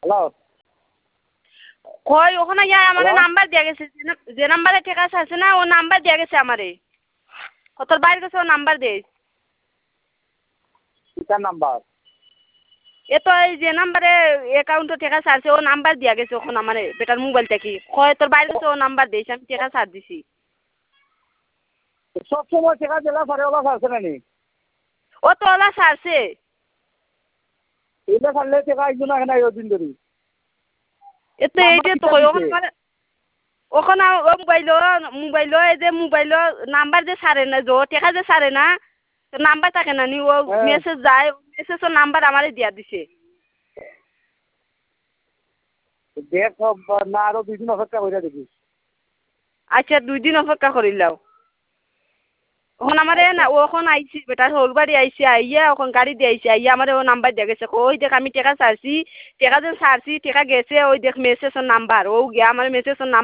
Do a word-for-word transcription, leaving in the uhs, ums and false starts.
hello কই ওখানে ইয়া আমারে হ্যালো নাম্বার দিয়া গেছে যে না- যে নাম্বারে টেকা আছে না ও নাম্বার দিয়া গেছে আমারে কতর বাইরে গেছে ও নাম্বার দে কিতার নাম্বার এ তো এই যে নাম্বারে অ্যাকাউন্টে টেকা ছাড়ছে ও নাম্বার দিয়া গেছে ওখানে আমারে বেটার মোবাইল থেকে কয় তোর বাইরে গেছে ও নাম্বার দিয়েছে আমি টেকা ছাড় দিছি সব সময় টেকা দিলা পরে ওলা ছাড়ছে না নি ও তো ওলা ছাড়ছে এইটা ছাড়লে টেকা আইজো না এখানে দিন ধরি এ তো নাম্বার এইটা তো কিতা কই দিছে ওখানে মানে ওখানে ও মোবাইল মোবাইল এই যে মোবাইল নাম্বার যে ছাড়ে না যে টেকা যে ছাড়ে না নাম্বার থাকে না নি ও হ্যাঁ মেসেজ যায় মেসেজের নাম্বার আমারে দিয়া দিছে দেখ না আরো দুই দিন অপেক্ষা করে দেখি আচ্ছা দুই দিন অপেক্ষা করিলাও ওখানে আমারে না আচ্ছা ও এখন আইছি বেটার হোল বাড়ি আইসি আইয়া ওখান গাড়ি দিয়ে আইসি আইয়া আমার ও নাম্বার দিয়ে গেছে ওই দেখ আমি টেকা ছাড়ছি টেকা যে ছাড়ছি টেকা গেছে ওই দেখ মেসেজের নাম্বার ও গিয়া আমার মেসেজের নাম্বার